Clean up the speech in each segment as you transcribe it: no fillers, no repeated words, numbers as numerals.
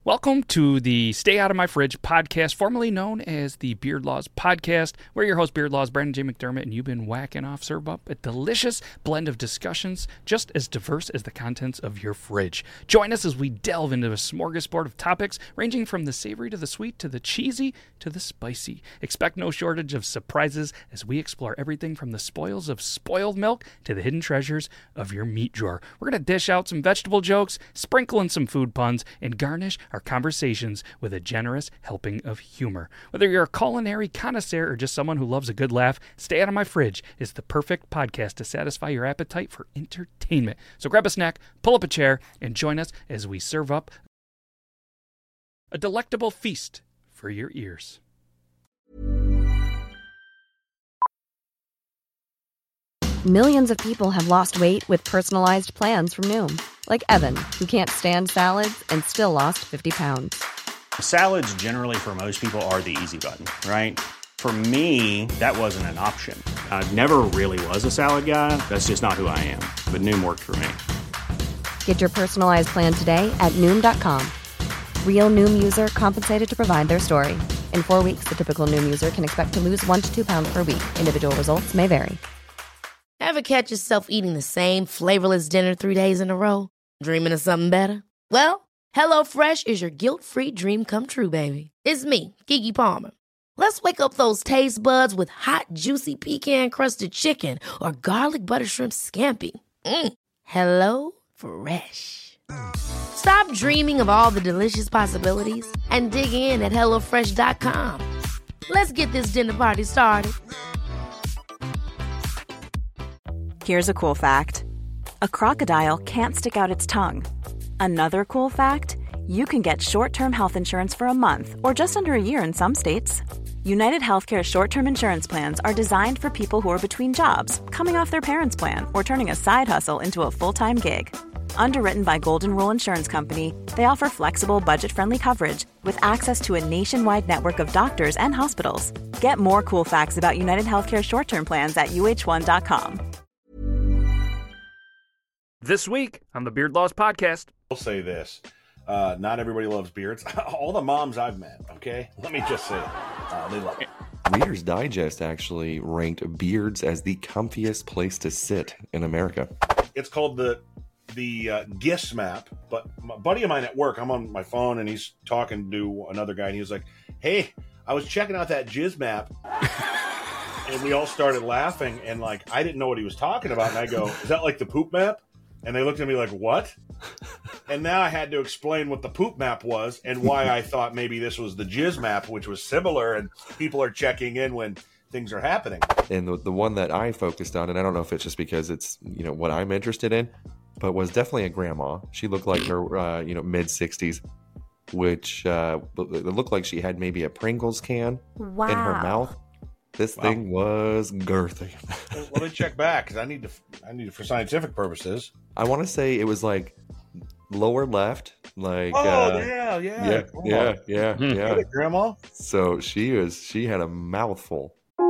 Welcome to the Stay Out of My Fridge podcast, formerly known as the Beard Laws Podcast. We're your host, Beard Laws, Brandon J. McDermott, and you've been whacking off Serve Up, a delicious blend of discussions just as diverse as the contents of your fridge. Join us as we delve into a smorgasbord of topics ranging from the savory to the sweet to the cheesy to the spicy. Expect no shortage of surprises as we explore everything from the spoils of spoiled milk to the hidden treasures of your meat drawer. We're going to dish out some vegetable jokes, sprinkle in some food puns, and garnish our conversations with a generous helping of humor. Whether you're a culinary connoisseur or just someone who loves a good laugh, Stay Out of My Fridge is the perfect podcast to satisfy your appetite for entertainment. So grab a snack, pull up a chair, and join us as we serve up a delectable feast for your ears. Millions of people have lost weight with personalized plans from Noom. Like Evan, who can't stand salads and still lost 50 pounds. Salads generally for most people are the easy button, right? For me, that wasn't an option. I never really was a salad guy. That's just not who I am. But Noom worked for me. Get your personalized plan today at Noom.com. Real Noom user compensated to provide their story. In 4 weeks, the typical Noom user can expect to lose 1 to 2 pounds per week. Individual results may vary. Ever catch yourself eating the same flavorless dinner 3 days in a row? Dreaming of something better? Well, HelloFresh is your guilt-free dream come true, baby. It's me, Keke Palmer. Let's wake up those taste buds with hot, juicy pecan-crusted chicken or garlic butter shrimp scampi. Hello Fresh. Stop dreaming of all the delicious possibilities and dig in at HelloFresh.com. Let's get this dinner party started. Here's a cool fact. A crocodile can't stick out its tongue. Another cool fact, you can get short-term health insurance for a month or just under a year in some states. United Healthcare short-term insurance plans are designed for people who are between jobs, coming off their parents' plan, or turning a side hustle into a full-time gig. Underwritten by Golden Rule Insurance Company, they offer flexible, budget-friendly coverage with access to a nationwide network of doctors and hospitals. Get more cool facts about United Healthcare short-term plans at uh1.com. This week on the Beard Laws Podcast. I'll say this. Not everybody loves beards. All the moms I've met, okay? Let me just say, they love it. Reader's Digest actually ranked beards as the comfiest place to sit in America. It's called the GIS map, but a buddy of mine at work, I'm on my phone, and he's talking to another guy, and he was like, hey, I was checking out that Jizz map, and we all started laughing, and, like, I didn't know what he was talking about, and I go, is that like the poop map? And they looked at me like, what? And now I had to explain what the poop map was and why I thought maybe this was the jizz map, which was similar, and people are checking in when things are happening. And the one that I focused on, and I don't know if it's just because it's, what I'm interested in, but was definitely a grandma. She looked like her, mid-60s, which it looked like she had maybe a Pringles can in her mouth. This thing was girthy. Well, let me check back because I need it for scientific purposes. I want to say it was like lower left, like yeah, Grandma. So she had a mouthful.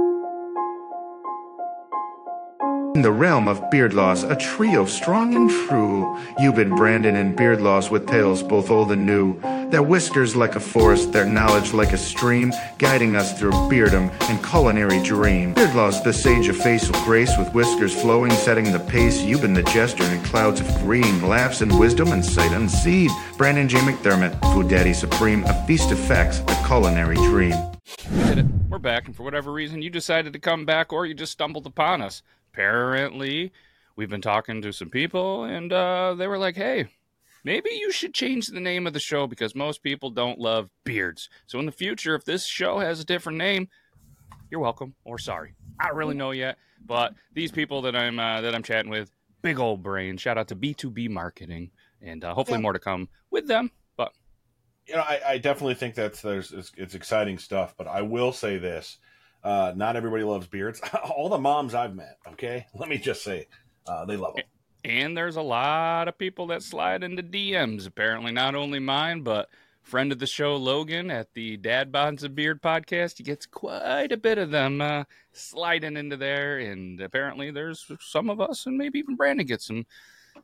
In the realm of beard laws, a trio strong and true. Euban, Brandon, and Beard Laws with tales both old and new. Their whiskers like a forest, their knowledge like a stream, guiding us through beardom and culinary dream. Beard Laws, the sage of facial grace, with whiskers flowing, setting the pace. Euban, the jester in clouds of green, laughs and wisdom and sight unseen. Brandon J. McDermott, Food Daddy Supreme, a feast of facts, a culinary dream. We did it. We're back, and for whatever reason, you decided to come back, or you just stumbled upon us. Apparently, we've been talking to some people, and they were like, hey, maybe you should change the name of the show because most people don't love beards. So in the future, if this show has a different name, you're welcome or sorry. I don't really know yet, but these people that I'm chatting with, big old brain. Shout out to B2B Marketing, and hopefully more to come with them. But I definitely think it's exciting stuff. But I will say this. Not everybody loves beards. All the moms I've met, okay? Let me just say, they love them. And there's a lot of people that slide into DMs, apparently not only mine, but friend of the show, Logan, at the Dad Bonds of Beard podcast. He gets quite a bit of them sliding into there, and apparently there's some of us, and maybe even Brandon gets some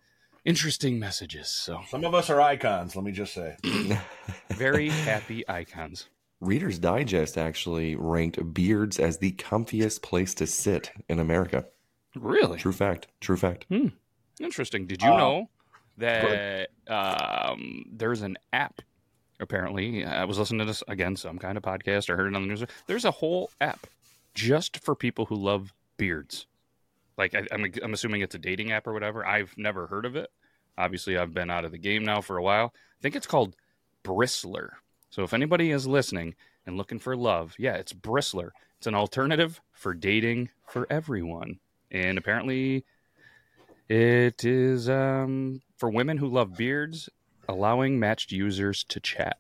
interesting messages. So Some of us are icons, let me just say. very happy icons. Reader's Digest actually ranked beards as the comfiest place to sit in America. Really? True fact. True fact. Interesting. Did you know that there's an app? Apparently, I was listening to this again, some kind of podcast. I heard it on the news. There's a whole app just for people who love beards. Like I'm assuming it's a dating app or whatever. I've never heard of it. Obviously, I've been out of the game now for a while. I think it's called Bristler. So if anybody is listening and looking for love, yeah, it's Bristler. It's an alternative for dating for everyone. And apparently it is for women who love beards, allowing matched users to chat.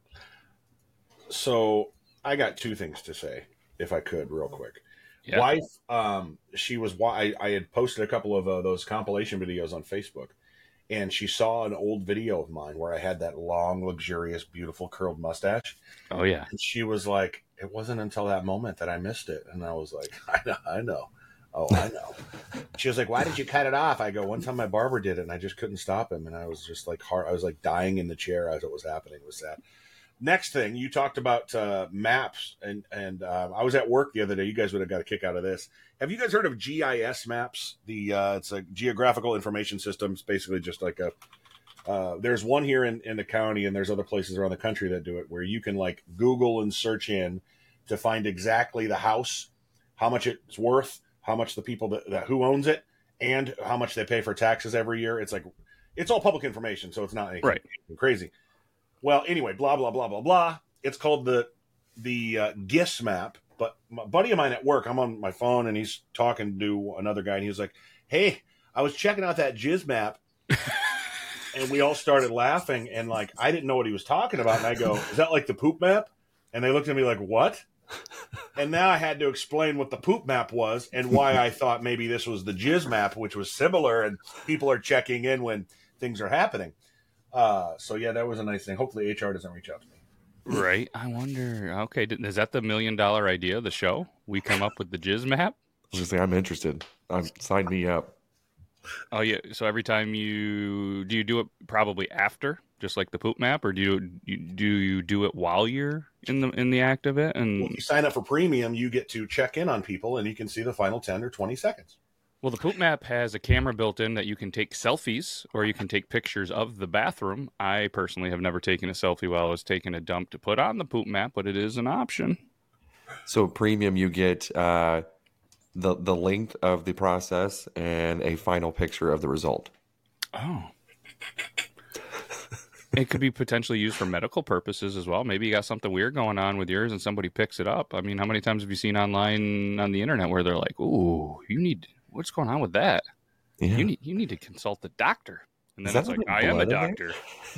So I got two things to say, if I could, real quick. Yeah. Wife, I had posted a couple of those compilation videos on Facebook, and she saw an old video of mine where I had that long, luxurious, beautiful curled mustache. Oh, yeah. And she was like, it wasn't until that moment that I missed it. And I was like, I know. Oh, I know. She was like, why did you cut it off? I go, one time my barber did it, and I just couldn't stop him. And I was just like, I was like dying in the chair as it was happening. It was sad. Next thing, you talked about maps, and I was at work the other day. You guys would have got a kick out of this. Have you guys heard of GIS maps? It's a geographical information system. It's basically just like there's one here in the county, and there's other places around the country that do it, where you can like Google and search in to find exactly the house, how much it's worth, how much the people that who owns it, and how much they pay for taxes every year. It's like, it's all public information, so it's not anything crazy. Well, anyway, blah, blah, blah, blah, blah. It's called the GIS map. But a buddy of mine at work, I'm on my phone, and he's talking to another guy, and he was like, hey, I was checking out that GIS map. And we all started laughing, and like, I didn't know what he was talking about. And I go, is that like the poop map? And they looked at me like, what? And now I had to explain what the poop map was and why I thought maybe this was the jizz map, which was similar, and people are checking in when things are happening. So yeah, that was a nice thing. Hopefully HR doesn't reach out to me. Right. I wonder. Okay. Is that the $1 million idea of the show? We come up with the jizz map? I was going to say, I'm interested. Sign me up. Oh, yeah. So every time do you do it probably after, just like the poop map, or do you do it while you're in the act of it? And when you sign up for premium, you get to check in on people, and you can see the final 10 or 20 seconds. Well, the poop map has a camera built in that you can take selfies, or you can take pictures of the bathroom. I personally have never taken a selfie while I was taking a dump to put on the poop map, but it is an option. So premium, you get the length of the process and a final picture of the result. Oh. It could be potentially used for medical purposes as well. Maybe you got something weird going on with yours and somebody picks it up. I mean, how many times have you seen online on the internet where they're like, ooh, what's going on with that? Yeah. You need to consult the doctor. And then it's like, I am a doctor.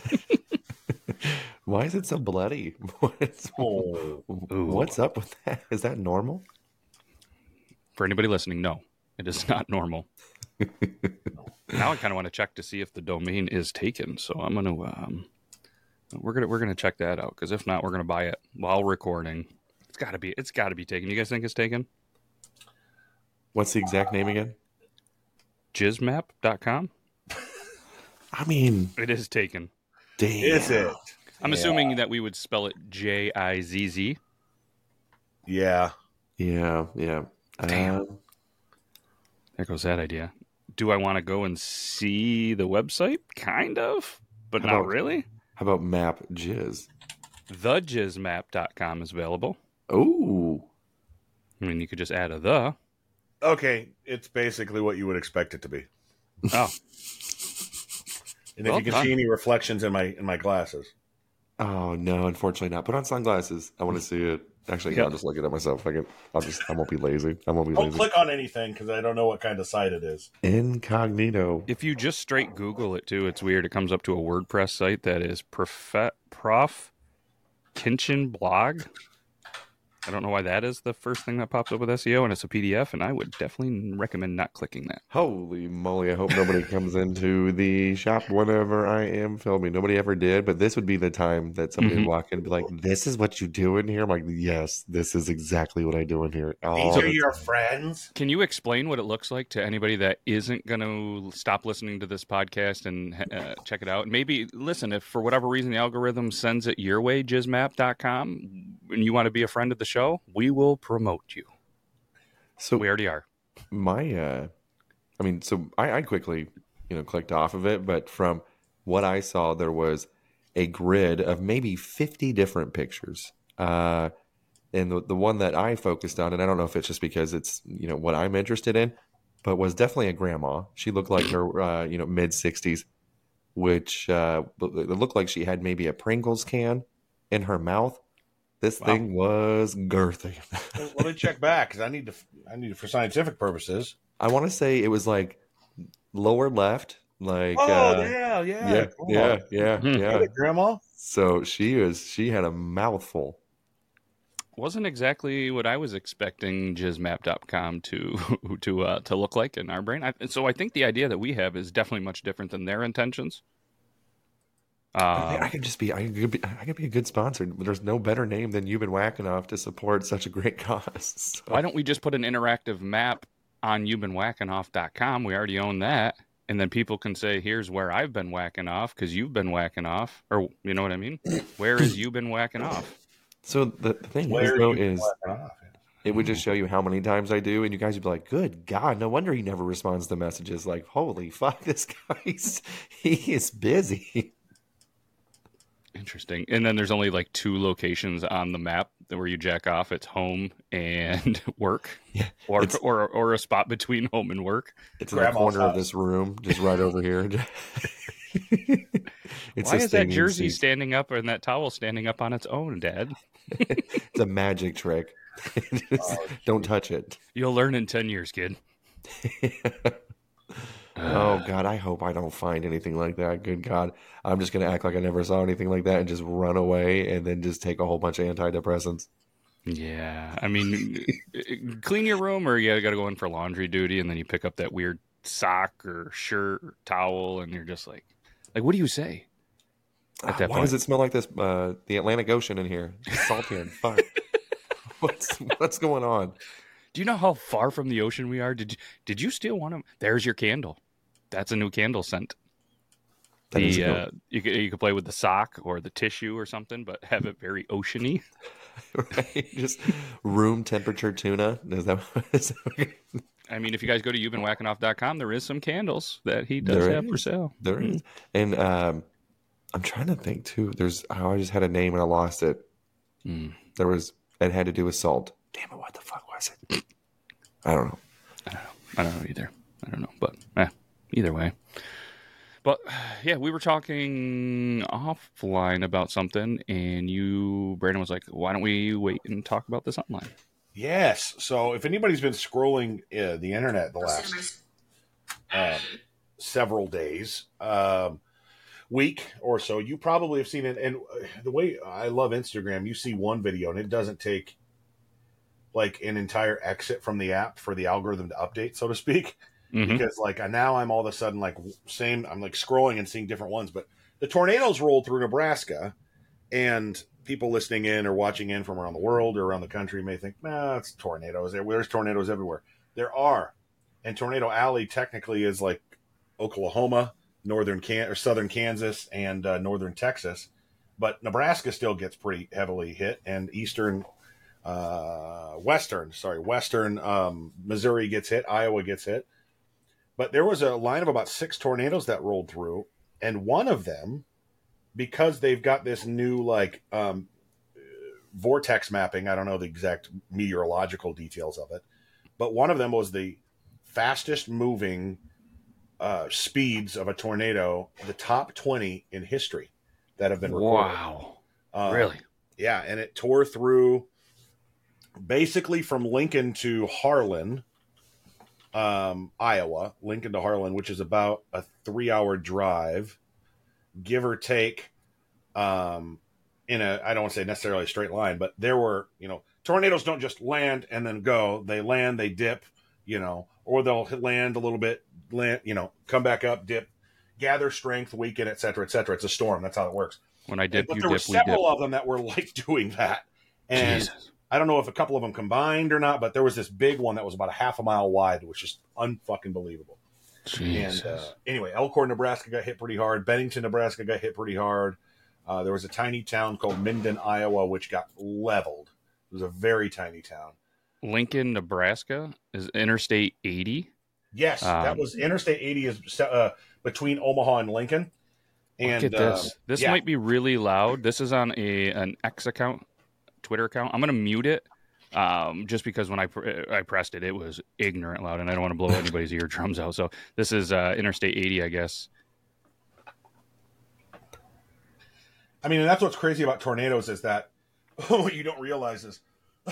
Why is it so bloody? What's up with that? Is that normal? For anybody listening, no, it is not normal. Now I kind of want to check to see if the domain is taken. So I'm gonna we're gonna check that out, because if not, we're gonna buy it while recording. It's gotta be taken. You guys think it's taken? What's the exact name again? Jizzmap.com. I mean, it is taken. Damn. Is it? I'm assuming that we would spell it Jizz. Yeah. Yeah. Damn. There goes that idea. Do I want to go and see the website? Kind of, but not really. How about Map Jizz? TheJizzMap.com is available. Oh. I mean, you could just add a the. Okay, it's basically what you would expect it to be. Oh. And if you can see any reflections in my glasses. Oh no, unfortunately not. Put on sunglasses. I want to see it. Actually, I'll just look it up myself. I won't be lazy. Don't click on anything, because I don't know what kind of site it is. Incognito. If you just straight Google it too, it's weird. It comes up to a WordPress site that is Prof Kinchin blog. I don't know why that is the first thing that pops up with SEO, and it's a PDF, and I would definitely recommend not clicking that. Holy moly, I hope nobody comes into the shop whenever I am filming. Nobody ever did, but this would be the time that somebody would walk in and be like, this is what you do in here? I'm like, yes, this is exactly what I do in here. These are your friends. Can you explain what it looks like to anybody that isn't going to stop listening to this podcast and check it out? Maybe, listen, if for whatever reason the algorithm sends it your way, jizmap.com, and you want to be a friend of the show, we will promote you. So we already are. I quickly, clicked off of it, but from what I saw, there was a grid of maybe 50 different pictures. And the one that I focused on, and I don't know if it's just because it's, what I'm interested in, but was definitely a grandma. She looked like her, mid 60s, which it looked like she had maybe a Pringles can in her mouth. This thing was girthy. Let me check back because I need to for scientific purposes. I want to say it was like lower left, like yeah, grandma. So she had a mouthful. Wasn't exactly what I was expecting jizmap.com to look like in our brain. So I think the idea that we have is definitely much different than their intentions. I could be a good sponsor. There's no better name than You've Been Whacking Off to support such a great cause. So. Why don't we just put an interactive map on you'vebeenwhackinoff.com? We already own that. And then people can say, here's where I've been whacking off because you've been whacking off. Or, you know what I mean? Where is you been whacking off? So the thing is, it would just show you how many times I do. And you guys would be like, good God, no wonder he never responds to messages. Like, holy fuck, this guy, he is busy. Interesting. And then there's only like 2 locations on the map where you jack off. It's home and work. Yeah. Or a spot between home and work. It's in the corner of this room, just right over here. Why is that jersey standing up and that towel standing up on its own, Dad? It's a magic trick. Don't touch it. You'll learn in 10 years, kid. Oh, God, I hope I don't find anything like that. Good God. I'm just going to act like I never saw anything like that and just run away and then just take a whole bunch of antidepressants. Yeah. I mean, clean your room or you got to go in for laundry duty and then you pick up that weird sock or shirt or towel and you're just like what do you say at that Why point? Does it smell like this? The Atlantic Ocean in here. It's salty and fuck. What's going on? Do you know how far from the ocean we are? Did you steal one of them? There's your candle. That's a new candle scent. You could play with the sock or the tissue or something, but have it very oceany. Right? Just room temperature tuna. Is that I mean, if you guys go to you'vebeenwhackinoff.com, there is some candles that he does have for sale. There is. And I'm trying to think too. I just had a name and I lost it. It had to do with salt. Damn it, what the fuck was it? I don't know. I don't know either. I don't know, but either way. But yeah, we were talking offline about something, and Brandon was like, "Why don't we wait and talk about this online?" Yes. So if anybody's been scrolling the internet the last several days, week or so, you probably have seen it. And the way I love Instagram, you see one video, and it doesn't take like an entire exit from the app for the algorithm to update, so to speak. Because like now I'm all of a sudden I'm like scrolling and seeing different ones, but the tornadoes rolled through Nebraska, and people listening in or watching in from around the world or around the country may think, it's tornadoes. There's tornadoes everywhere. There are. And Tornado Alley technically is like Oklahoma, southern Kansas, and northern Texas. But Nebraska still gets pretty heavily hit, and western Missouri gets hit, Iowa gets hit. But there was a line of about 6 tornadoes that rolled through, and one of them, because they've got this new vortex mapping, I don't know the exact meteorological details of it, but one of them was the fastest moving speeds of a tornado, the top 20 in history that have been recorded. Wow. Really? Yeah, and it tore through basically from Lincoln to Harlan, Iowa, Lincoln to Harlan, which is about a 3-hour drive, give or take, in I don't want to say necessarily a straight line, but there were, tornadoes don't just land and then go. They land, they dip, or they'll land a little bit, come back up, dip, gather strength, weaken, et cetera, et cetera. It's a storm. That's how it works. When I dip, but you there were dip, we dip. several of them that were like doing that. And Jesus. I don't know if a couple of them combined or not, but there was this big one that was about a half a mile wide, which is unfucking believable. Jesus. And anyway, Elkhorn, Nebraska got hit pretty hard. Bennington, Nebraska got hit pretty hard. There was a tiny town called Minden, Iowa, which got leveled. It was a very tiny town. Lincoln, Nebraska is Interstate 80. Yes, that was Interstate 80 is between Omaha and Lincoln. And look at this. This might be really loud. This is on an X account, Twitter account. I'm going to mute it just because when I pressed it, it was ignorant loud, and I don't want to blow anybody's eardrums out. So this is Interstate 80, I guess. I mean, and that's what's crazy about tornadoes is that what you don't realize is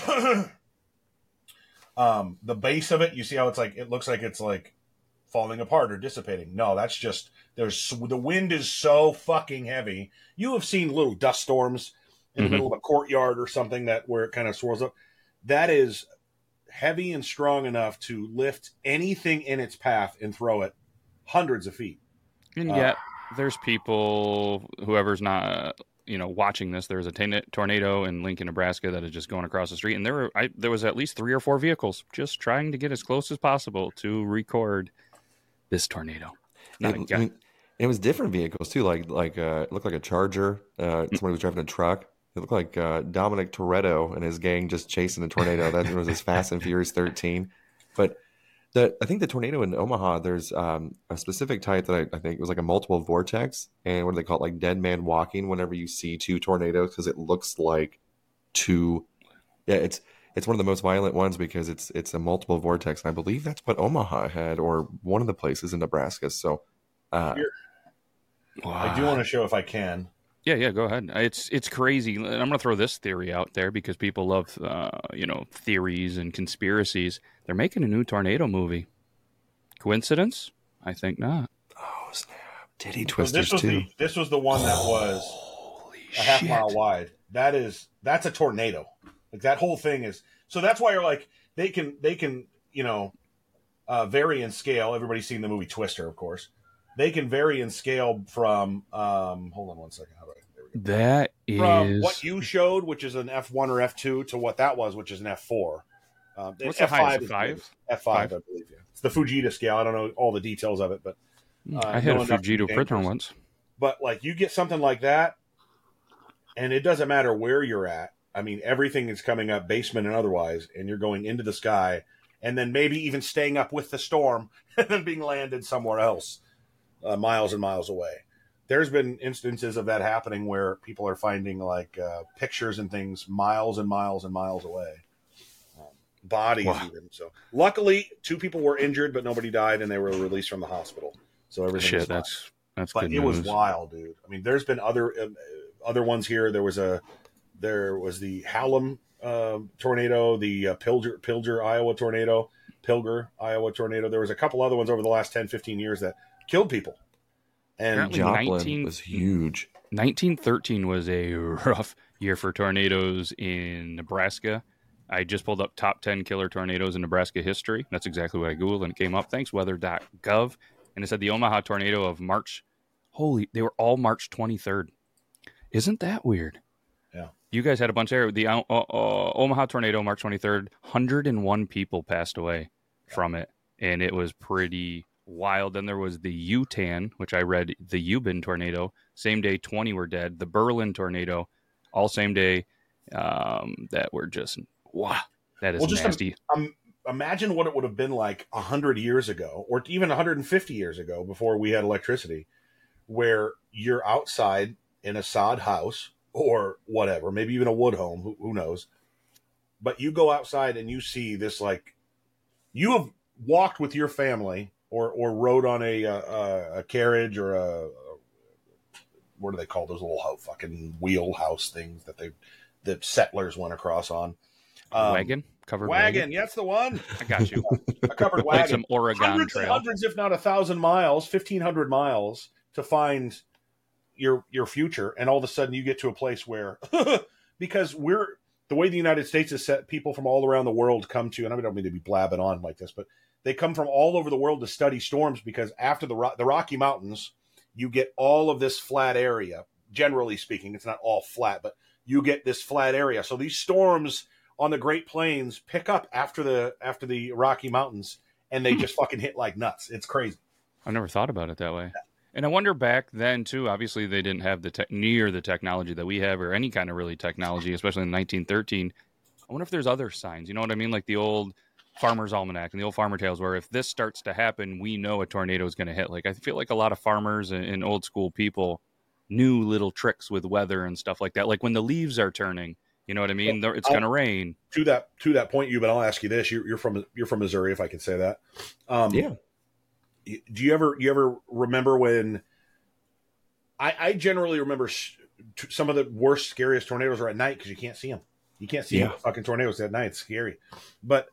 the base of it. You see how it looks like it's like falling apart or dissipating. No, that's just the wind is so fucking heavy. You have seen little dust storms in the middle of a courtyard or something where it kind of swirls up. That is heavy and strong enough to lift anything in its path and throw it hundreds of feet. And yet, there's people, whoever's not, watching this. There's a tornado in Lincoln, Nebraska that is just going across the street, and there was at least 3 or 4 vehicles just trying to get as close as possible to record this tornado. It was different vehicles too. It looked like a Charger. Somebody was driving a truck. It looked like Dominic Toretto and his gang just chasing a tornado. That was his Fast and Furious 13. But I think the tornado in Omaha, there's a specific type that I think it was like a multiple vortex. And what do they call it? Like dead man walking whenever you see 2 tornadoes, because it looks like 2. Yeah, it's one of the most violent ones because it's a multiple vortex. And I believe that's what Omaha had, or one of the places in Nebraska. So I do want to show if I can. Yeah, go ahead. It's crazy. I'm going to throw this theory out there because people love, theories and conspiracies. They're making a new tornado movie. Coincidence? I think not. Oh, snap. Titty Twisters, This was the one that was a half mile wide. That's a tornado. Like that whole thing is. So that's why you're like, they can vary in scale. Everybody's seen the movie Twister, of course. They can vary in scale from, hold on one second. That is from what you showed, which is an F1 or F2, to what that was, which is an F4. What's the highest? F5? F5, I believe. Yeah. It's the Fujita scale. I don't know all the details of it, but I had a Fujita printer once. But like, you get something like that, and it doesn't matter where you're at. I mean, everything is coming up, basement and otherwise, and you're going into the sky, and then maybe even staying up with the storm and then being landed somewhere else, miles and miles away. There's been instances of that happening where people are finding like pictures and things miles and miles and miles away, bodies even. So luckily, 2 people were injured, but nobody died, and they were released from the hospital. So everything was fine. That's but good it news. was wild, dude. I mean, there's been other ones here. There was the Hallam tornado, the Pilger, Iowa tornado, There was a couple other ones over the last 10, 15 years that killed people. And Joplin was huge. 1913 was a rough year for tornadoes in Nebraska. I just pulled up top 10 killer tornadoes in Nebraska history. That's exactly what I Googled, and it came up. Thanks, weather.gov. And it said the Omaha tornado of March. They were all March 23rd. Isn't that weird? Yeah. You guys had a bunch there. The Omaha tornado, March 23rd, 101 people passed away from it. And it was pretty wild. Then there was the Utan, which I read, the Euban tornado. Same day, 20 were dead. The Berlin tornado, all same day. That were just, wow, that is nasty. Imagine what it would have been like 100 years ago, or even 150 years ago, before we had electricity, where you're outside in a sod house or whatever, maybe even a wood home, who knows. But you go outside and you see this, like, you have walked with your family or rode on a carriage or a what do they call those little fucking wheelhouse things that settlers went across on? Wagon? Covered wagon. Yeah, that's the one. I got you. A covered wagon. Like some Oregon trail. Hundreds, if not 1,000 miles, 1,500 miles to find your future. And all of a sudden you get to a place where, because the way the United States is set, people from all around the world come to, and I don't mean to be blabbing on like this, but they come from all over the world to study storms because after the Rocky Mountains, you get all of this flat area. Generally speaking, it's not all flat, but you get this flat area. So these storms on the Great Plains pick up after the Rocky Mountains, and they just fucking hit like nuts. It's crazy. I never thought about it that way. And I wonder back then, too, obviously they didn't have the technology that we have or any kind of really technology, especially in 1913. I wonder if there's other signs. You know what I mean? Like the old Farmer's Almanac and the old Farmer Tales, where if this starts to happen, we know a tornado is going to hit. Like I feel like a lot of farmers and old school people knew little tricks with weather and stuff like that. Like when the leaves are turning, you know what I mean? It's going to rain. To that point, but I'll ask you this: you're from Missouri, if I can say that. Yeah. Do you ever remember when? I generally remember some of the worst, scariest tornadoes are at night because you can't see them. You can't see fucking tornadoes at night. It's scary. But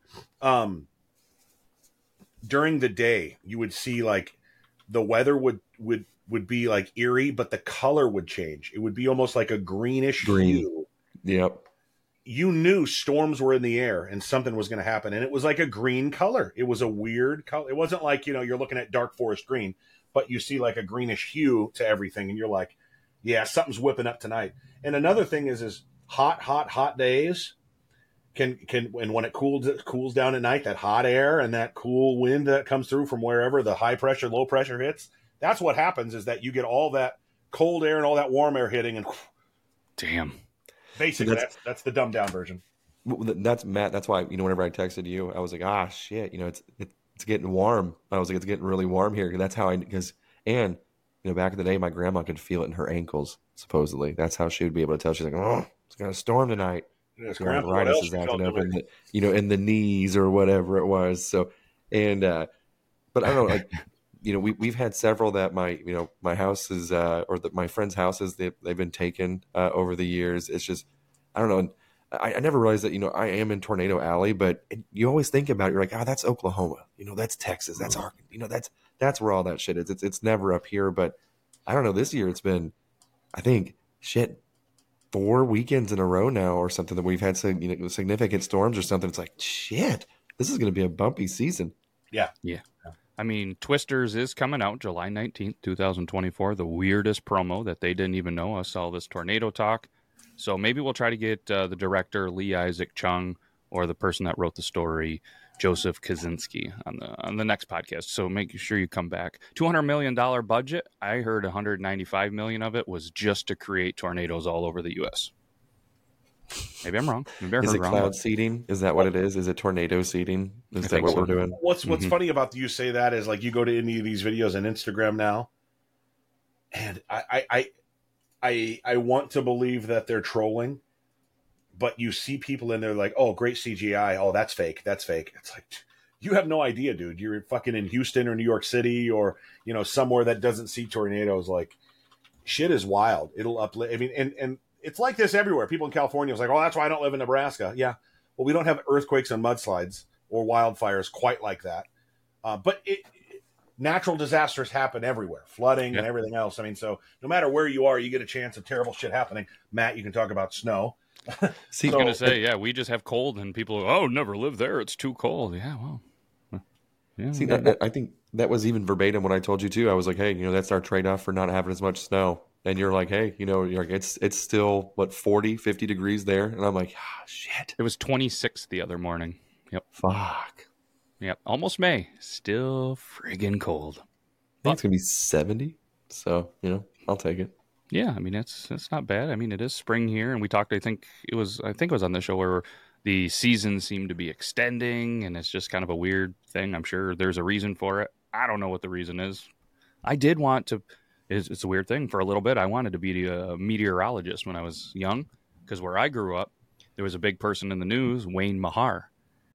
during the day, you would see like the weather would be like eerie, but the color would change. It would be almost like a greenish hue. Yep. You knew storms were in the air and something was going to happen. And it was like a green color. It was a weird color. It wasn't like, you're looking at dark forest green, but you see like a greenish hue to everything. And you're like, yeah, something's whipping up tonight. And another thing is hot days can and when it cools down at night, that hot air and that cool wind that comes through from wherever the high pressure, low pressure hits, that's what happens is that you get all that cold air and all that warm air hitting and damn. Basically, that's the dumbed down version. That's Matt. That's why, whenever I texted you, I was like, shit, it's getting warm. I was like, it's getting really warm here. That's how back in the day, my grandma could feel it in her ankles, supposedly. That's how she would be able to tell. She's like, oh, it's got a storm tonight. Arthritis is acting up in the knees or whatever it was. So, and, but I don't know, like, we've had several that my houses, my friends' houses, they've been taken over the years. It's just, I don't know. I never realized that, I am in Tornado Alley, but you always think about it. You're like, that's Oklahoma. That's Texas. That's Arkansas. That's where all that shit is. It's never up here. But I don't know. This year it's been, I think, 4 weekends in a row now or something that we've had some, significant storms or something. It's like, shit, this is going to be a bumpy season. Yeah. Yeah. I mean, Twisters is coming out July 19th, 2024. The weirdest promo that they didn't even know us, all this tornado talk. So maybe we'll try to get the director, Lee Isaac Chung, or the person that wrote the story, Joseph Kaczynski, on the next podcast. So make sure you come back. $200 million budget. I heard $195 million of it was just to create tornadoes all over the U.S. Maybe I'm wrong. Is it cloud seeding? Is that what it is? Is it tornado seeding? Is that what we're doing? What's funny about you say that is like you go to any of these videos on Instagram now, and I want to believe that they're trolling, but you see people in there like, oh, great CGI. Oh, that's fake. That's fake. It's like, you have no idea, dude. You're fucking in Houston or New York City or, somewhere that doesn't see tornadoes. Like, shit is wild. It'll uplift. I mean, and it's like this everywhere. People in California was like, oh, that's why I don't live in Nebraska. Yeah. Well, we don't have earthquakes and mudslides or wildfires quite like that. But natural disasters happen everywhere, flooding and everything else. I mean, so no matter where you are, you get a chance of terrible shit happening. Matt, you can talk about snow. See, I was going to say, we just have cold and people are, never live there. It's too cold. Yeah, well. Yeah. See, I think that was even verbatim when I told you too. I was like, hey, that's our trade-off for not having as much snow. And you're like, hey, you're like, it's still, 40, 50 degrees there? And I'm like, shit. It was 26 the other morning. Yep. Fuck. Yep. Almost May. Still friggin' cold. I think it's going to be 70. So, I'll take it. Yeah. I mean, it's not bad. I mean, it is spring here. And we talked, I think it was on the show where the seasons seem to be extending. And it's just kind of a weird thing. I'm sure there's a reason for it. I don't know what the reason is. I did want to. It's a weird thing. For a little bit, I wanted to be a meteorologist when I was young, because where I grew up, there was a big person in the news, Wayne Mahar.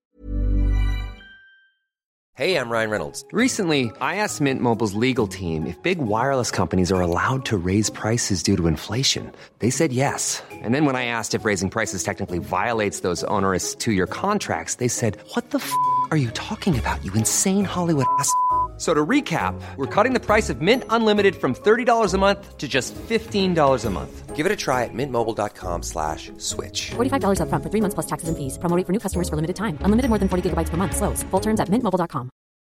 Hey, I'm Ryan Reynolds. Recently, I asked Mint Mobile's legal team if big wireless companies are allowed to raise prices due to inflation. They said yes. And then when I asked if raising prices technically violates those onerous 2-year contracts, they said, what the f*** are you talking about, you insane Hollywood ass f- So to recap, we're cutting the price of Mint Unlimited from $30 a month to just $15 a month. Give it a try at mintmobile.com/switch. $45 up front for 3 months plus taxes and fees. Promo rate for new customers for limited time. Unlimited more than 40 gigabytes per month. Slows full terms at mintmobile.com.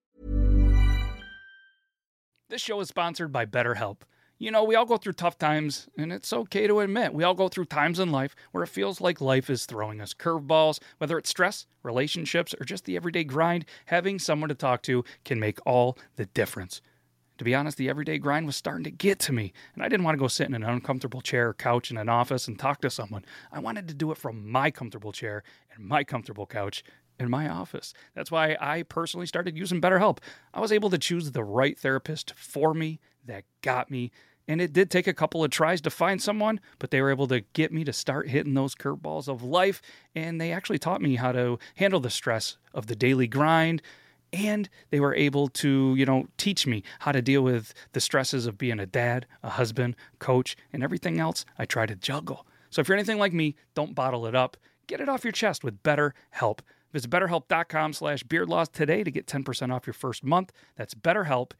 This show is sponsored by BetterHelp. You know, we all go through tough times, and it's okay to admit we all go through times in life where it feels like life is throwing us curveballs. Whether it's stress, relationships, or just the everyday grind, having someone to talk to can make all the difference. To be honest, the everyday grind was starting to get to me, and I didn't want to go sit in an uncomfortable chair or couch in an office and talk to someone. I wanted to do it from my comfortable chair and my comfortable couch in my office. That's why I personally started using BetterHelp. I was able to choose the right therapist for me that got me. And it did take a couple of tries to find someone, but they were able to get me to start hitting those curveballs of life. And they actually taught me how to handle the stress of the daily grind. And they were able to, teach me how to deal with the stresses of being a dad, a husband, coach, and everything else I try to juggle. So if you're anything like me, don't bottle it up. Get it off your chest with BetterHelp. Visit BetterHelp.com/beardlaws today to get 10% off your first month. That's BetterHelp,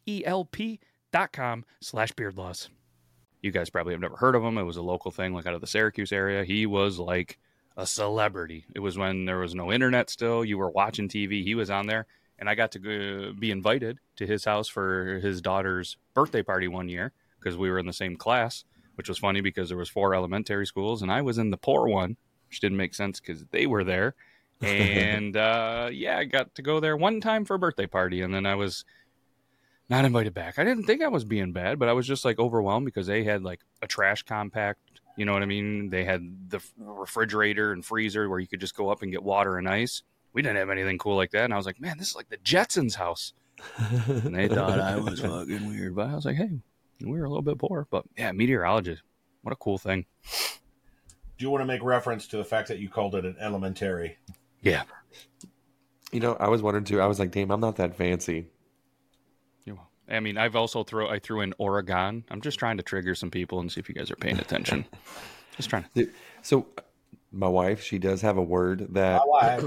HELP.com/beardlaws. You guys probably have never heard of him. It was a local thing, like out of the Syracuse area. He was like a celebrity. It was when there was no internet still. You were watching TV. He was on there. And I got to be invited to his house for his daughter's birthday party one year because we were in the same class, which was funny because there was 4 elementary schools, and I was in the poor one, which didn't make sense because they were there. And, I got to go there one time for a birthday party, and then I was not invited back. I didn't think I was being bad, but I was just, overwhelmed because they had, a trash compact, you know what I mean? They had the refrigerator and freezer where you could just go up and get water and ice. We didn't have anything cool like that, and I was like, man, this is like the Jetsons' house. And they thought I was fucking weird, but I was like, hey, we were a little bit poor. But, yeah, meteorologist, what a cool thing. Do you want to make reference to the fact that you called it an elementary? Yeah. I was wondering too. I was like, damn, I'm not that fancy. I mean, I threw in Oregon. I'm just trying to trigger some people and see if you guys are paying attention. Just trying to. So, my wife, she does have a word that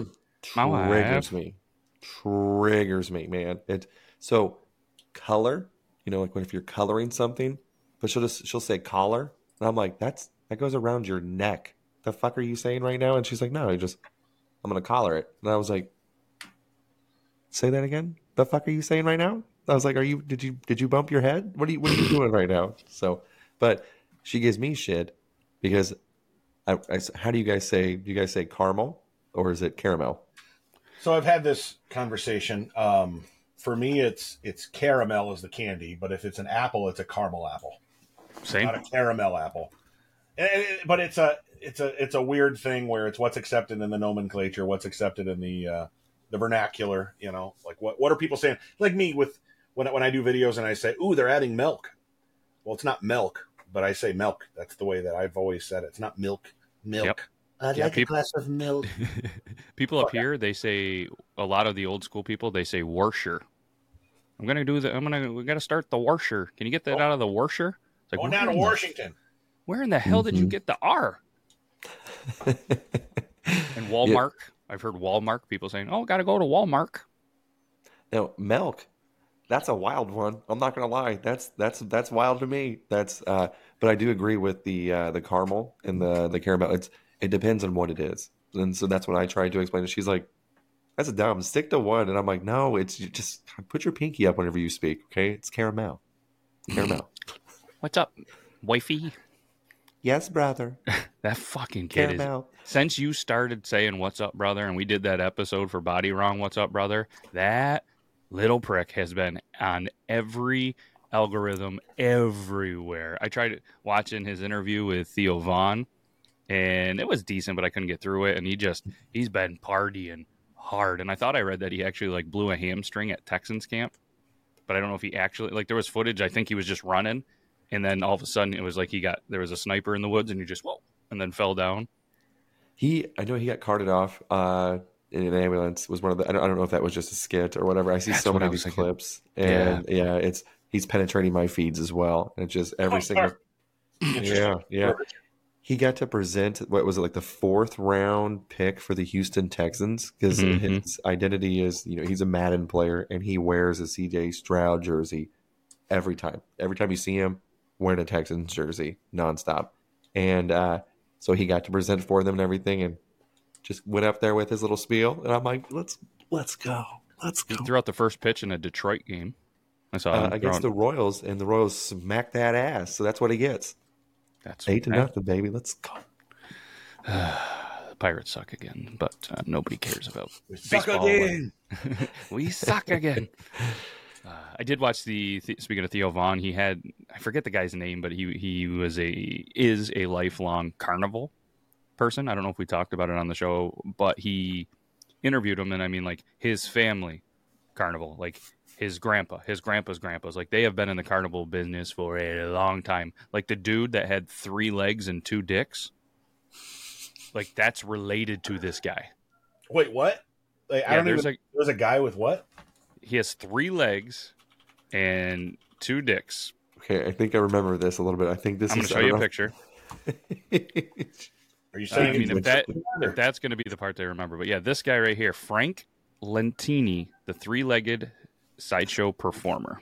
triggers me, man. So color, like when if you're coloring something, but she'll say collar, and I'm like, that goes around your neck. The fuck are you saying right now? And she's like, no, I'm gonna collar it. And I was like, say that again. The fuck are you saying right now? I was like, did you bump your head? What are you doing right now? So, but she gives me shit because how do you guys say caramel or is it caramel? So I've had this conversation. For me, it's caramel is the candy, but if it's an apple, it's a caramel apple. Same. Not a caramel apple. But it's a weird thing where it's what's accepted in the nomenclature, what's accepted in the vernacular. What are people saying? Like me with when I do videos and I say, "Ooh, they're adding milk." Well, it's not milk, but I say milk. That's the way that I've always said it. It's not milk. Yep. I'd like a glass of milk. People up here, they say, a lot of the old school people, they say Warsher. We got to start the Warsher. Can you get that out of the Warsher? It's like, going down to Washington. Where in the hell did you get the R? And Walmart. Yeah. I've heard Walmart, people saying, oh, got to go to Walmart. Now, milk, that's a wild one. I'm not going to lie. That's wild to me. But I do agree with the caramel and the caramel. It depends on what it is. And so that's what I tried to explain. She's like, that's a dumb. Stick to one. And I'm like, no, it's just put your pinky up whenever you speak, okay? It's caramel. Caramel. What's up, wifey? Yes, brother. That fucking kid is... Since you started saying, what's up, brother, and we did that episode for Body Wrong, what's up, brother, that little prick has been on every algorithm everywhere. I tried watching his interview with Theo Vaughn, and it was decent, but I couldn't get through it. And he's been partying hard. And I thought I read that he actually blew a hamstring at Texans camp, but I don't know if he actually there was footage. I think he was just running, and then all of a sudden it was like there was a sniper in the woods, and he just and then fell down. I know he got carted off in an ambulance. Was one of the. I don't know if that was just a skit or whatever. I see so many of these clips, and he's penetrating my feeds as well. And it's just every single. Yeah. He got to present, what was it, like the 4th round pick for the Houston Texans, because his identity is, he's a Madden player and he wears a CJ Stroud jersey every time. Every time you see him wearing a Texans jersey nonstop. And so he got to present for them and everything, and just went up there with his little spiel. And I'm like, let's go. Let's go. He threw out the first pitch in a Detroit game. I saw him against the Royals, and the Royals smacked that ass. So that's what he gets. That's 8-0, baby. Let's go. The Pirates suck again, but nobody cares about Suck baseball. again. We suck again. I did watch speaking of Theo Vaughn, he had, I forget the guy's name, but he is a lifelong carnival person. I don't know if we talked about it on the show, but he interviewed him, and I mean, like, his family carnival, like his grandpa's grandpa's, like, they have been in the carnival business for a long time. Like, the dude that had 3 legs and 2 dicks, like, that's related to this guy. Wait, what? Like, there's a guy with what? He has 3 legs and 2 dicks. Okay, I think I remember this a little bit. I think this I'm going to show you a picture. Are you saying? I mean, if that's going to be the part they remember, but yeah, this guy right here, Frank Lentini, the 3-legged sideshow performer,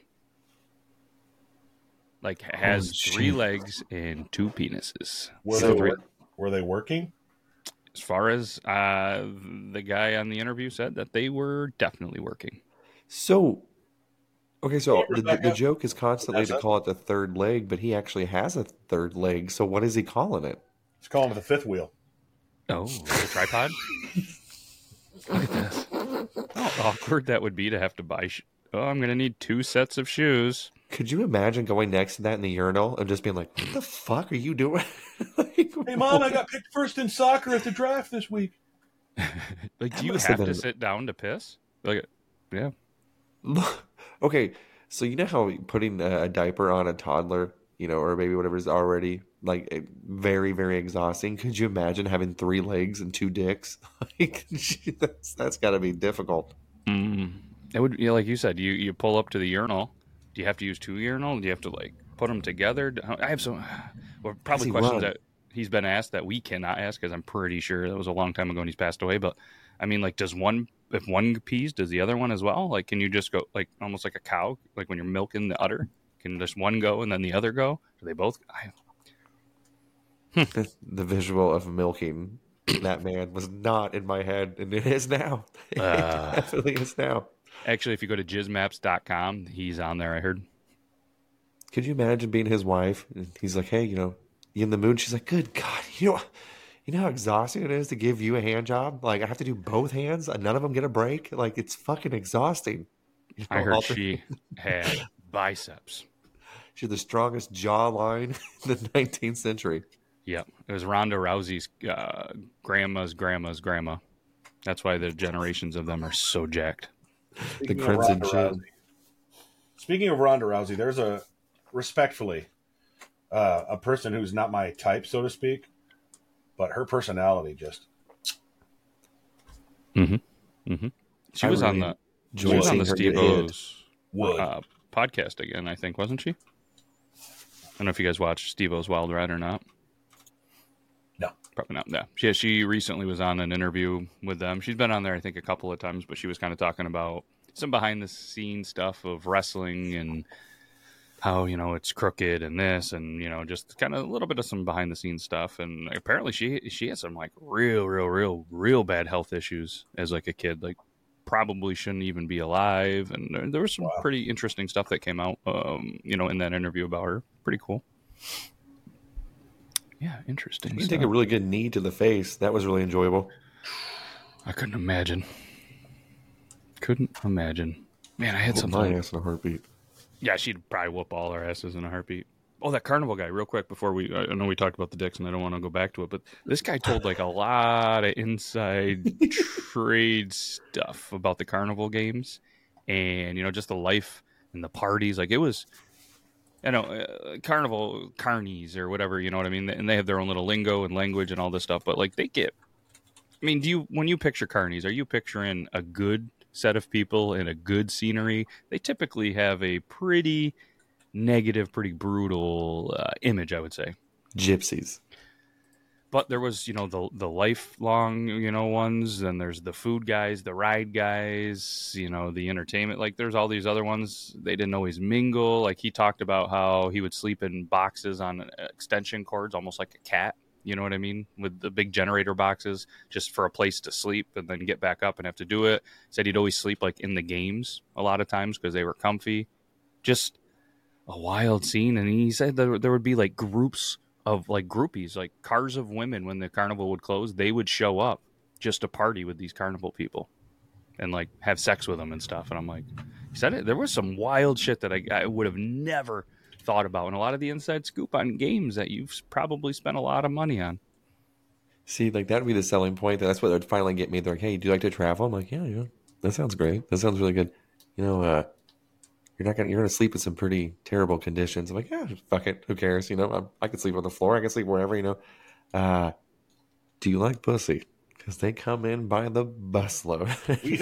like, has 3 legs and 2 penises. Were they working? As far as the guy on the interview said, that they were definitely working. So, okay, so the joke is constantly to call it the 3rd leg, but he actually has a 3rd leg. So what is he calling it? He's calling it the 5th wheel. Oh, the tripod? Look at this. How awkward that would be to have to buy. I'm going to need 2 sets of shoes. Could you imagine going next to that in the urinal and just being like, what the fuck are you doing? Like, hey, Mom, I got picked first in soccer at the draft this week. Like, do you have to sit down to piss? Like, yeah. Okay, so you know how putting a diaper on a toddler, or a baby, whatever, is already like very, very exhausting. Could you imagine having 3 legs and 2 dicks? Like, that's got to be difficult. It would, like you said, you pull up to the urinal. Do you have to use 2 urinals? Do you have to, like, put them together? I have some, probably questions that he's been asked that we cannot ask, because I'm pretty sure that was a long time ago and he's passed away. But I mean, like, if one pees, does the other one as well? Like, can you just go, like, almost like a cow, like when you're milking the udder? Can just one go and then the other go? Do they both? The visual of milking that man was not in my head, and it is now. It definitely is now. Actually, if you go to jizzmaps.com, he's on there, I heard. Could you imagine being his wife? And he's like, hey, you in the mood? She's like, good God, you know how exhausting it is to give you a hand job? Like, I have to do both hands, and none of them get a break? Like, it's fucking exhausting. I heard she had biceps. She had the strongest jawline in the 19th century. Yeah, it was Ronda Rousey's grandma's grandma. That's why the generations of them are so jacked. The Crimson Gin. Speaking of Ronda Rousey, there's a person who's not my type, so to speak, but her personality just. She was on the Steve-O's podcast again, I think, wasn't she? I don't know if you guys watched Steve-O's Wild Ride or not. No. Probably not. Yeah. She recently was on an interview with them. She's been on there, I think, a couple of times, but she was kind of talking about some behind-the-scenes stuff of wrestling and how, it's crooked and this and, just kind of a little bit of some behind-the-scenes stuff. And apparently she has some, like, real bad health issues as, like, a kid. Like, probably shouldn't even be alive. And there was some pretty interesting stuff that came out, in that interview about her. Pretty cool. Yeah, interesting. You take a really good knee to the face. That was really enjoyable. I couldn't imagine. Man, I had something. My ass in a heartbeat. Yeah, she'd probably whoop all our asses in a heartbeat. Oh, that carnival guy, real quick, before I know we talked about the dicks and I don't want to go back to it, but this guy told like a lot of inside trade stuff about the carnival games and, just the life and the parties. Like, it was, carnival carnies or whatever, you know what I mean? And they have their own little lingo and language and all this stuff, but like when you picture carnies, are you picturing a good set of people and a good scenery? They typically have a pretty negative, pretty brutal image, I would say. Gypsies. But there was, the lifelong, ones. Then there's the food guys, the ride guys, the entertainment. Like there's all these other ones. They didn't always mingle. Like he talked about how he would sleep in boxes on extension cords, almost like a cat. You know what I mean? With the big generator boxes, just for a place to sleep and then get back up and have to do it. Said he'd always sleep like in the games a lot of times because they were comfy. Just a wild scene. And he said that there would be like groups of like groupies, like cars of women when the carnival would close. They would show up just to party with these carnival people and like have sex with them and stuff. And I'm like, he said it. There was some wild shit that I would have never thought about, and a lot of the inside scoop on games that you've probably spent a lot of money on. See, like that would be the selling point. That's what would finally get me. They're like, "Hey, do you like to travel?" I'm like, "Yeah, that sounds great. That sounds really good." You're gonna sleep in some pretty terrible conditions. I'm like, "Yeah, fuck it. Who cares? I can sleep on the floor. I can sleep wherever. Do you like pussy? Because they come in by the busload. We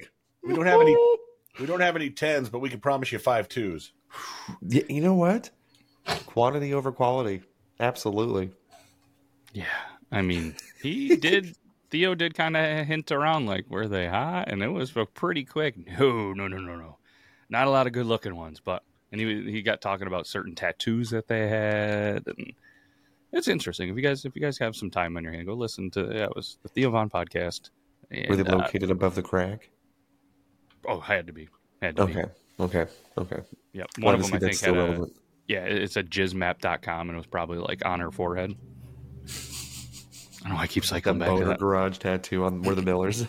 don't have any 10s, but we can promise you 5 2s. Yeah, you know what? Quantity over quality. Absolutely. Yeah. I mean, Theo did kind of hint around, like, were they hot? And it was pretty quick. No. Not a lot of good looking ones, and he got talking about certain tattoos that they had. And it's interesting. If you guys have some time on your hand, go listen to, it was the Theo Von podcast. And, were they located above the crack? Oh, had to be. Okay. Yep. One of them, I think, had relevant. It's at jizzmap.com, and it was probably like on her forehead. I don't know. I keep cycling back to that. Garage tattoo on where the Millers.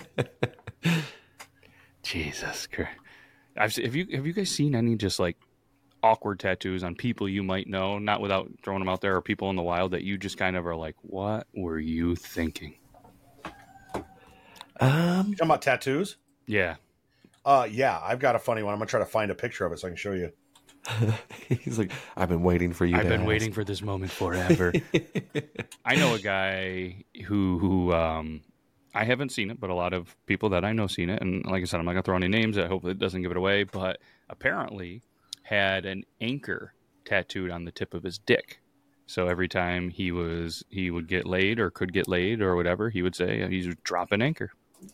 Jesus Christ. Have you guys seen any just like awkward tattoos on people you might know, not without throwing them out there, or people in the wild that you just kind of are like, what were you thinking? You talking about tattoos? Yeah. Yeah, I've got a funny one. I'm going to try to find a picture of it so I can show you. He's like, I've been waiting for you. I've been waiting for this moment forever. I know a guy who I haven't seen it, but a lot of people that I know seen it. And like I said, I'm not going to throw any names. I hope it doesn't give it away. But apparently had an anchor tattooed on the tip of his dick. So every time he would get laid or could get laid or whatever, he would say he's dropping anchor.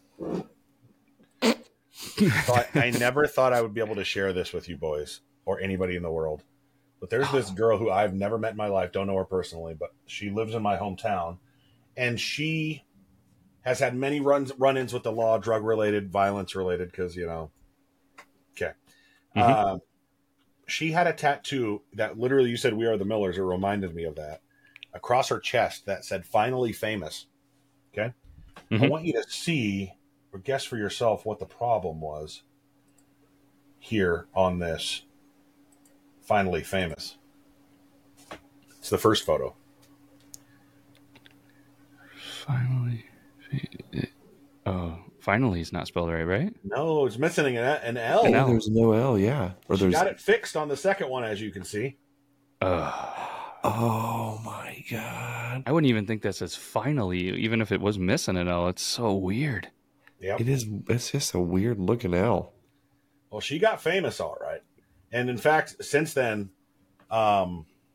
So I never thought I would be able to share this with you boys or anybody in the world. But there's this girl who I've never met in my life, don't know her personally, but she lives in my hometown. And she has had many run-ins with the law, drug-related, violence-related, because, Okay. Mm-hmm. She had a tattoo that literally, you said, "We are the Millers." It reminded me of that. Across her chest that said, "Finally Famous." Okay? Mm-hmm. I want you to see or guess for yourself what the problem was here on this "Finally Famous." It's the first photo. Finally is not spelled right? No, it's missing an L. No, there's no L, yeah. Or she got it fixed on the second one, as you can see. Oh, my God. I wouldn't even think that says finally, even if it was missing an L. It's so weird. Yep. It is. It's just a weird-looking L. Well, she got famous, all right. And, in fact, since then, I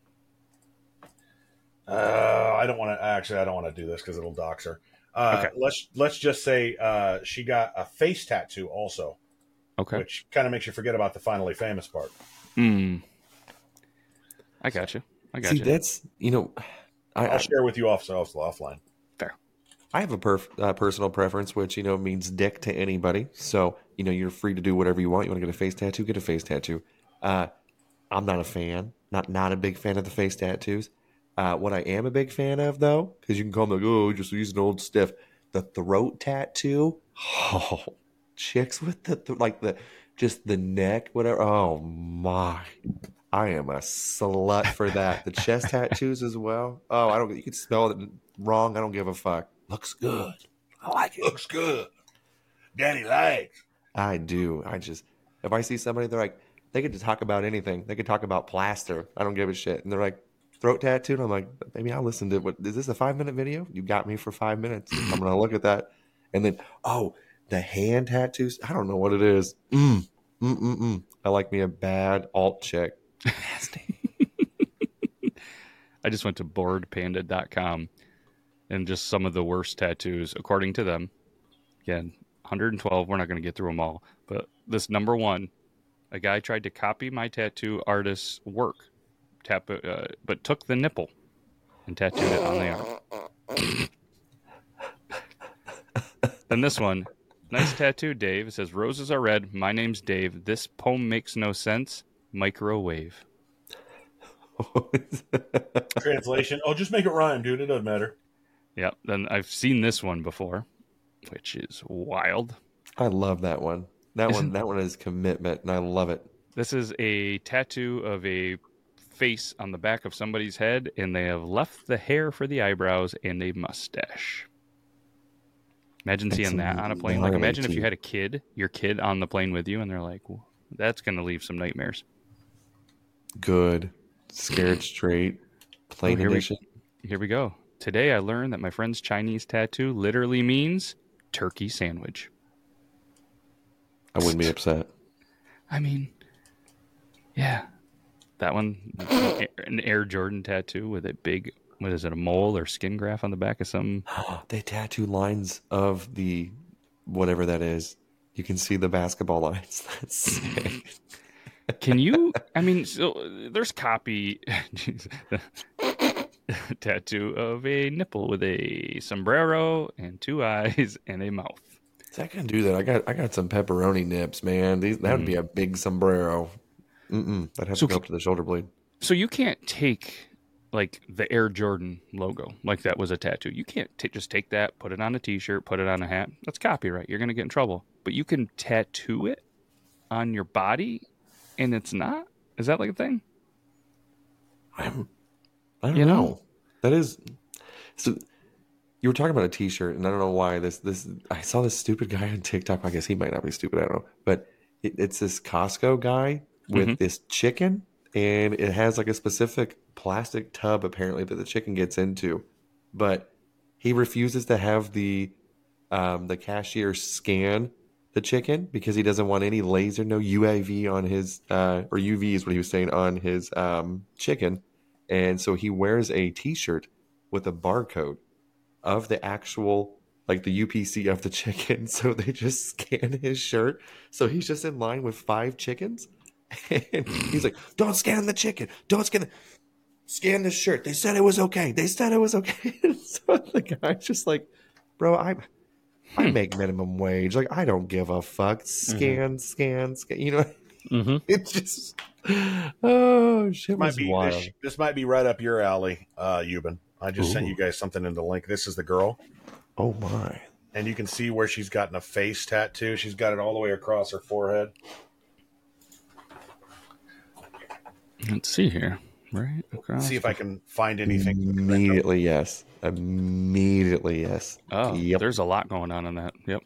don't want to do this because it'll dox her. Okay. Let's just say she got a face tattoo also. Okay. Which kind of makes you forget about the finally famous part. I got you. See, that's, I'll share with you offline. Fair. I have a personal preference, which, means dick to anybody. So, you're free to do whatever you want. You want to get a face tattoo? Get a face tattoo. I'm not a fan. Not a big fan of the face tattoos. What I am a big fan of, though, because you can call them like, oh, just use an old stiff. The throat tattoo. Oh, chicks with just the neck, whatever. Oh, my. I am a slut for that. The chest tattoos as well. Oh, you can spell it wrong. I don't give a fuck. Looks good. I like it. Looks good. Daddy likes. I do. If I see somebody, they're like, they could just talk about anything. They could talk about plaster. I don't give a shit. And they're like, throat tattoo. And I'm like, maybe I'll listen to it. Is this a 5-minute video? You got me for 5 minutes. I'm going to look at that. And then, the hand tattoos. I don't know what it is. I like me a bad alt chick. Nasty. I just went to boredpanda.com and just some of the worst tattoos, according to them. Again, 112. We're not going to get through them all. But this number one, a guy tried to copy my tattoo artist's work, but took the nipple and tattooed it on the arm. Then this one, nice tattoo, Dave. It says, roses are red. My name's Dave. This poem makes no sense. Microwave. Translation. Oh, just make it rhyme, dude. It doesn't matter. Yep. Then I've seen this one before, which is wild. I love that one. That one is commitment, and I love it. This is a tattoo of a face on the back of somebody's head, and they have left the hair for the eyebrows and a mustache. Imagine seeing that on a plane. Like, imagine if you had your kid on the plane with you, and they're like, well, that's going to leave some nightmares. Good. Scared straight. Plane edition. Here we go. Today I learned that my friend's Chinese tattoo literally means turkey sandwich. I wouldn't be upset. I mean, yeah. That one, an Air Jordan tattoo with a big, what is it, a mole or skin graft on the back of some... They tattoo lines of the whatever that is. You can see the basketball lines. That's sick. Can you... I mean, so there's copy tattoo of a nipple with a sombrero and two eyes and a mouth. I can do that. I got some pepperoni nips, man. That would be a big sombrero. I'd have to go up to the shoulder blade. So you can't take like the Air Jordan logo, like that was a tattoo. You can't just take that, put it on a T-shirt, put it on a hat. That's copyright. You're going to get in trouble. But you can tattoo it on your body, and it's not. Is that like a thing? I don't know. That is. So you were talking about a T-shirt, and I don't know why this. I saw this stupid guy on TikTok. I guess he might not be stupid. I don't know, but it's this Costco guy with this chicken, and it has like a specific plastic tub apparently that the chicken gets into, but he refuses to have the cashier scan the chicken because he doesn't want any laser, no UAV on his or UV is what he was saying on his chicken, and so he wears a T-shirt with a barcode of the actual like the UPC of the chicken. So they just scan his shirt. So he's just in line with 5 chickens. And he's like, don't scan the chicken. Don't scan the shirt. They said it was okay. So the guy's just like, bro, I make minimum wage. Like, I don't give a fuck. Scan. You know, it's just, oh, shit was wild. This might be right up your alley, Euban. I just sent you guys something in the link. This is the girl. Oh, my. And you can see where she's gotten a face tattoo. She's got it all the way across her forehead. Let's see here. Right across. See if I can find anything. Immediately, yes. Oh, yep. There's a lot going on in that. Yep.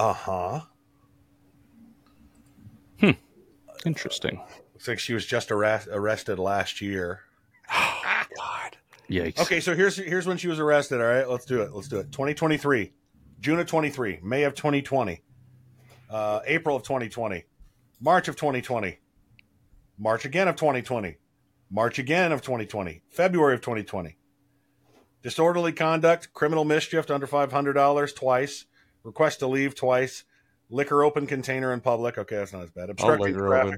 Interesting. Looks like she was just arrested last year. Oh, God. Yikes. Okay, so here's when she was arrested. All right, let's do it. 2023, June of 23, May of 2020, April of 2020, March of 2020, March again of 2020, March again of 2020, February of 2020. Disorderly conduct, criminal mischief to under $500 twice, request to leave twice, liquor open container in public. Okay, that's not as bad. Obstructing traffic,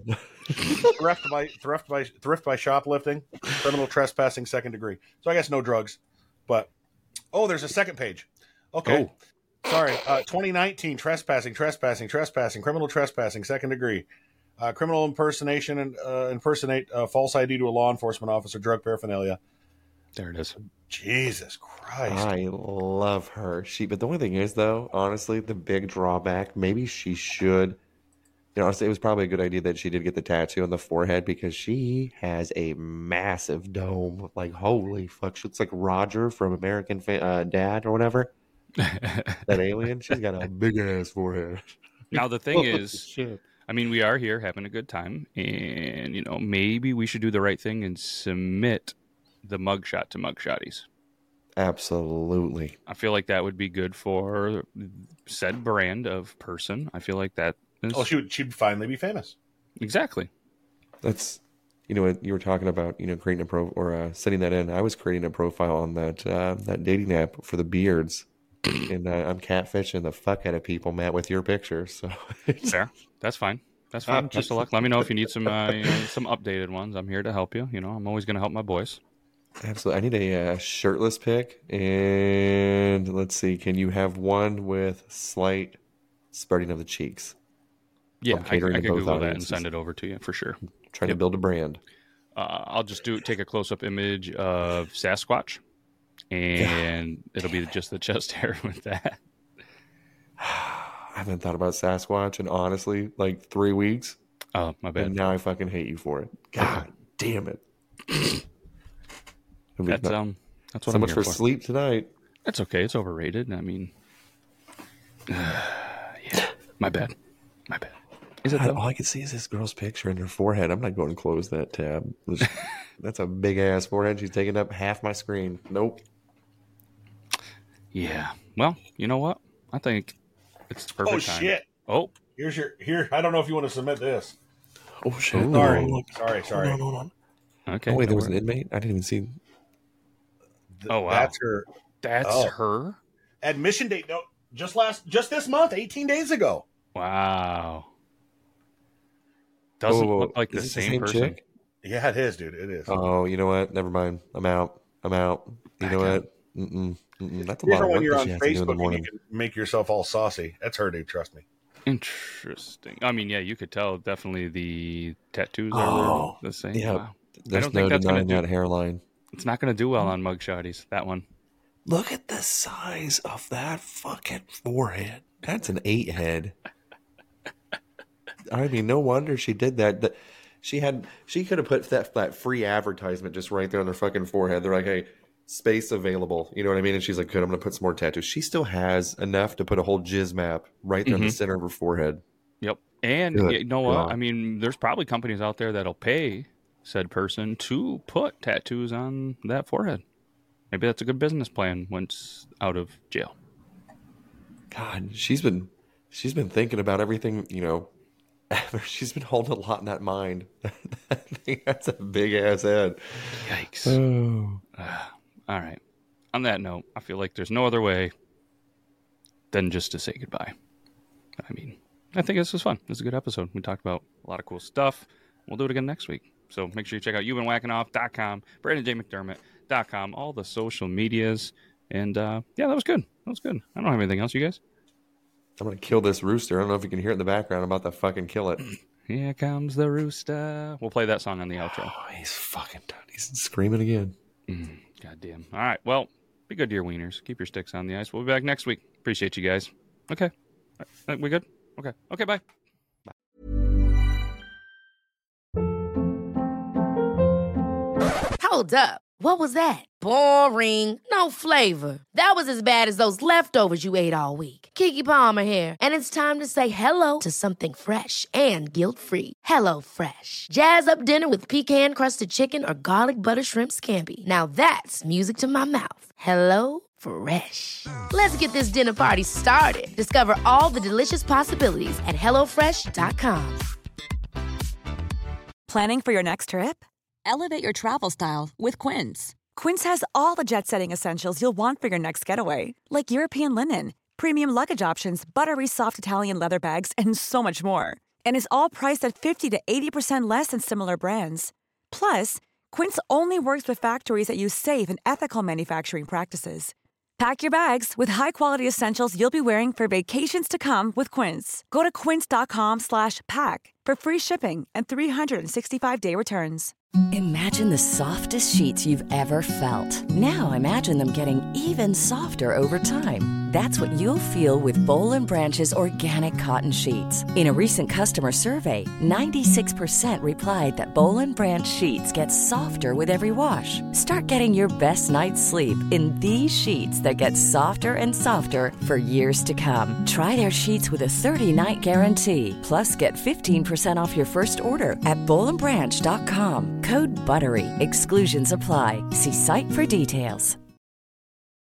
thrift by shoplifting, criminal trespassing, second degree. So I guess no drugs, but there's a second page. Okay, sorry. 2019 trespassing, criminal trespassing, second degree, criminal impersonation and impersonate false ID to a law enforcement officer, drug paraphernalia. There it is. Jesus Christ. I love her. But the only thing is, though, honestly, the big drawback, maybe she should, honestly, it was probably a good idea that she did get the tattoo on the forehead because she has a massive dome. Like, holy fuck. She looks like Roger from American Dad or whatever. That alien. She's got a big ass forehead. Now, the thing is, I mean, we are here having a good time, and, maybe we should do the right thing and submit the mugshot to Mugshotties. Absolutely. I feel like that would be good for said brand of person. I feel like that is... she'd finally be famous. Exactly. That's You know what you were talking about? You know, creating a setting that in. I was creating a profile on that dating app for the beards, and I'm catfishing the fuck out of people, Matt, with your picture. So fair. That's fine. That's fine. Best of luck. Let me know if you need some some updated ones. I'm here to help you. You know, I'm always going to help my boys. Absolutely. I need a shirtless pic, and let's see. Can you have one with slight spreading of the cheeks? Yeah, I can Google that audiences. and send it over to you for sure. Trying to build a brand. I'll just take a close-up image of Sasquatch, and it'll be just the chest hair with that. I haven't thought about Sasquatch in honestly like 3 weeks. Oh, my bad. And now I fucking hate you for it. God damn it. That's what so I'm much here for sleep tonight. That's okay. It's overrated. I mean, yeah, my bad. Is it All I can see is this girl's picture in her forehead. I'm not going to close that tab. That's a big ass forehead. She's taking up half my screen. Nope. Yeah. Well, you know what? I think it's perfect. Oh time. shit! Oh, Here. I don't know if you want to submit this. Oh shit! Sorry. Hold on. okay. Oh wait, there was an inmate. I didn't even see. Oh wow, That's her. That's her. Admission date. No, just this month, 18 days ago. Wow. Doesn't look like the is this same person. chick? Yeah, it is, dude. It is. Oh, you know what? Never mind. I'm out. You know what? That's a Here's lot of when work you're that on she has to do in the Facebook and morning. you can make yourself all saucy. That's her, dude. Trust me. Interesting. I mean, yeah, you could tell definitely the tattoos are the same. Yeah. Wow. There's no denying that hairline. It's not going to do well on mugshotties, that one. Look at the size of that fucking forehead. That's an 8 head. I mean, no wonder she did that. She could have put that free advertisement just right there on their fucking forehead. They're like, hey, space available. You know what I mean? And she's like, good, I'm going to put some more tattoos. She still has enough to put a whole jizz map right there in the center of her forehead. Yep. And Good you know what? God. I mean, there's probably companies out there that'll pay said person to put tattoos on that forehead. Maybe that's a good business plan once out of jail. God, she's been thinking about everything, you know. She's been holding a lot in that mind. I think that's a big ass head. Yikes. Oh. All right. On that note, I feel like there's no other way than just to say goodbye. I mean, I think this was fun. This is a good episode. We talked about a lot of cool stuff. We'll do it again next week. So make sure you check out you'vebeenwhackinoff.com, BrandonJMcDermott.com, all the social medias. And yeah, that was good. That was good. I don't have anything else, you guys. I'm going to kill this rooster. I don't know if you can hear it in the background. I'm about to fucking kill it. Here comes the rooster. We'll play that song on the outro. Oh, he's fucking done. He's screaming again. God damn. All right. Well, be good to your wieners. Keep your sticks on the ice. We'll be back next week. Appreciate you guys. Okay. We good? Okay. Okay, bye. Hold up. What was that? Boring. No flavor. That was as bad as those leftovers you ate all week. Keke Palmer here. And it's time to say hello to something fresh and guilt-free. Hello Fresh. Jazz up dinner with pecan-crusted chicken or garlic butter shrimp scampi. Now that's music to my mouth. Hello Fresh. Let's get this dinner party started. Discover all the delicious possibilities at hellofresh.com. Planning for your next trip? Elevate your travel style with Quince. Quince has all the jet-setting essentials you'll want for your next getaway, like European linen, premium luggage options, buttery soft Italian leather bags, and so much more. And is all priced at 50 to 80% less than similar brands. Plus, Quince only works with factories that use safe and ethical manufacturing practices. Pack your bags with high-quality essentials you'll be wearing for vacations to come with Quince. Go to quince.com/pack for free shipping and 365-day returns. Imagine the softest sheets you've ever felt. Now imagine them getting even softer over time. That's what you'll feel with Boll & Branch's organic cotton sheets. In a recent customer survey, 96% replied that Boll & Branch sheets get softer with every wash. Start getting your best night's sleep in these sheets that get softer and softer for years to come. Try their sheets with a 30-night guarantee. Plus, get 15% off your first order at bollandbranch.com. Code BUTTERY. Exclusions apply. See site for details.